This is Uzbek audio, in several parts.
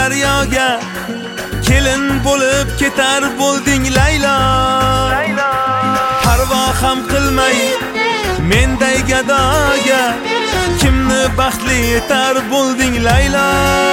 daryoga kelin bo'lib ketar bo'lding Laylo. Parvo ham qilmay menday gadoga kimni baxtli etar bo'lding Laylo.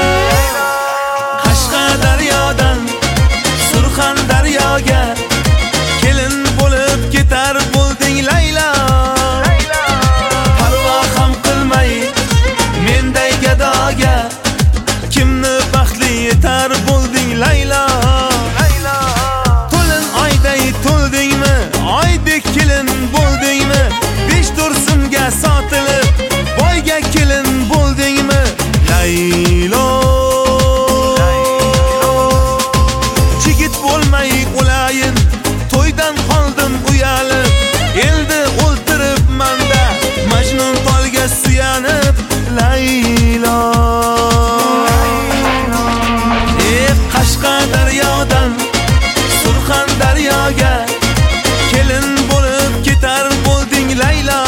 Qashqadaryodan Surxondaryoga kelin bo'lib ketar bo'lding Laylo. Parvo ham qilmay menday gadoga kimni baxtli etar bo'lding Laylo. To'lin oyday to'ldingmi, oydek kelin bo'ldingmi? 5 tursimga sotilib boyga kelin bo'ldingmi Laylo? Chigit bo'lmay o'layin, to'ydan qoldim uyalib, elda o'ltirib manda Majnun tolga suyanib Laylo. Qashqadaryodan Surxondaryoga kelin bo'lib ketar bo'lding Laylo.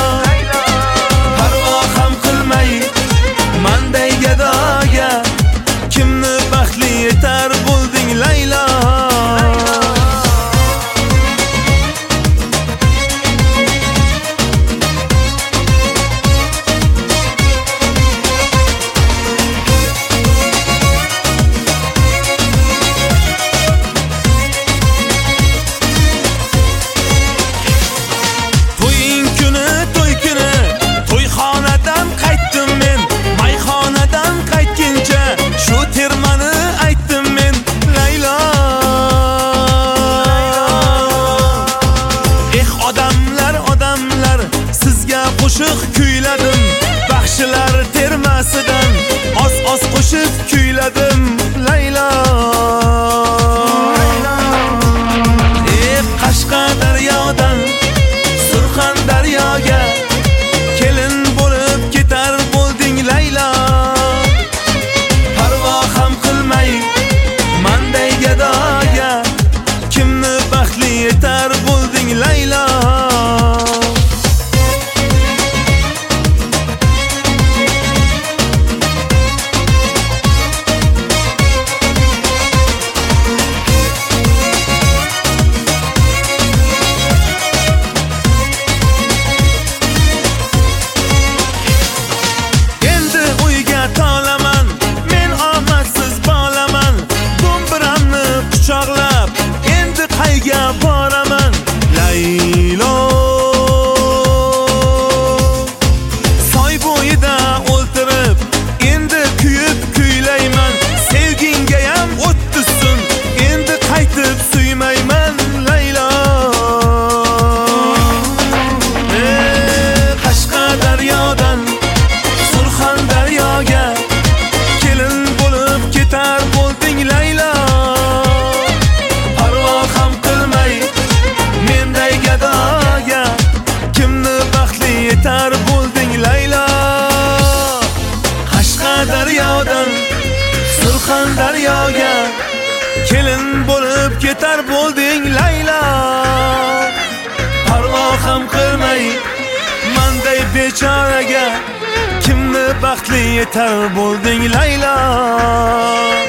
Parvo ham qilmay manday gadoga kimni baxtli etar bo'lding Laylo. Qo'shiq kuyladim, baxshilar termasidan oz qo'shib kuyladim Laylo. Qashqadaryodan Surxondaryoga kelin bo'lib ketar bo'lding Laylo. Parvo ham qilmay manday gadoga kimni baxtli etar bo'lding Laylo. Endi qayga boraman Laylo. Soy bo'yida o'ltirib endi kuyib kuylayman. Sevgingga ham o't tushsin, endi qaytib suymayman Laylo. Qashqadaryodan Surxondaryoga kelin bo'lib ketar bo'lding Laylo. Yetar bo'lding Laylo. Qashqadaryodan Surxondaryoga kelin bo'lib ketar bo'lding Laylo. Parvo ham qilmay manday bechoraga kimni baxtli yetar bo'lding Laylo.